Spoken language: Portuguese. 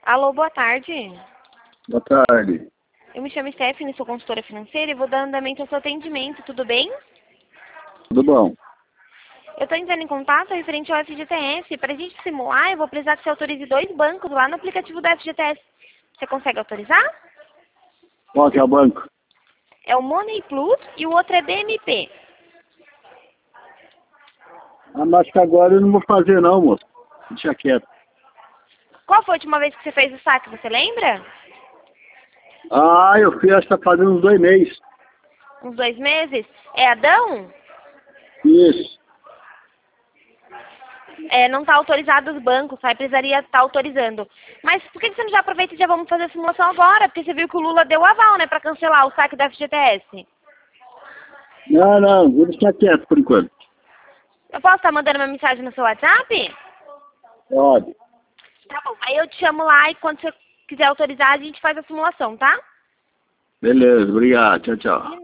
Alô, boa tarde. Boa tarde. Eu me chamo Stephanie, sou consultora financeira e vou dar andamento ao seu atendimento, tudo bem? Tudo bom? Eu estou entrando em contato referente ao FGTS. Para a gente simular, eu vou precisar que você autorize 2 bancos lá no aplicativo do FGTS. Você consegue autorizar? Qual que é o banco? É o Money Plus e o outro é BMP. Ah, mas que agora eu não vou fazer não, moço. Deixa quieto. Qual foi a última vez que você fez o saque, você lembra? Ah, eu fui, acho que tá fazendo uns 2 meses. Uns 2 meses? É Adão? Isso. Não está autorizado os bancos, aí precisaria estar autorizando. Mas por que você não já aproveita e já vamos fazer a simulação agora? Porque você viu que o Lula deu o aval, né, para cancelar o saque da FGTS. Não, vou deixar quieto por enquanto. Eu posso estar mandando uma mensagem no seu WhatsApp? Pode. Tá bom. Aí eu te chamo lá e quando você quiser autorizar, a gente faz a simulação, tá? Beleza, obrigado. Tchau, tchau.